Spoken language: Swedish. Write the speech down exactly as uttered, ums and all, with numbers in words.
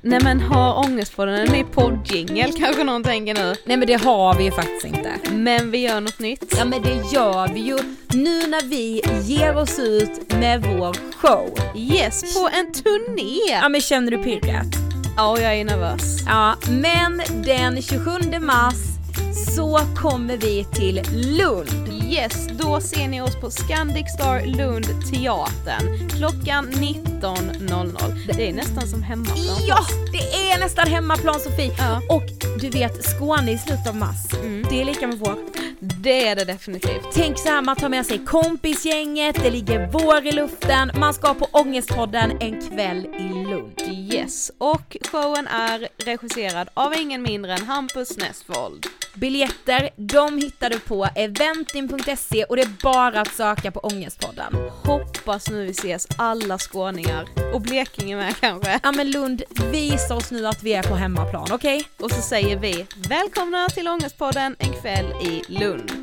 Nej men har Ångestpodden en ny poddjingel kanske någon tänker nu. Nej men det har vi ju faktiskt inte. Men vi gör något nytt. Ja men det gör vi ju nu när vi ger oss ut med vår show. Yes, på en turné. Ja men känner du pirret? Ja, jag är nervös. Ja, men den tjugosjunde mars så kommer vi till Lund. Yes, då ser ni oss på Scandic Star Lund teatern klockan nitton noll noll. Det är nästan som hemmaplan. Ja, det är nästan hemmaplan Sofie. Ja. Och du vet, Skåne i slutet av mars, Mm. det är lika med vår. Det är det definitivt. Tänk så här, man tar med sig kompisgänget, det ligger vår i luften, man ska på Ångestpodden en kväll i Lund. Yes, och showen är regisserad av ingen mindre än Hampus Näsvold. Biljetter, de hittar du på eventim punkt se och det är bara att söka på Ångestpodden. Hoppas nu vi ses alla skåningar och Blekinge med kanske. Ja men Lund, visa oss nu att vi är på hemmaplan, okej? Okay? Och så säger vi välkomna till Ångestpodden en kväll i Lund.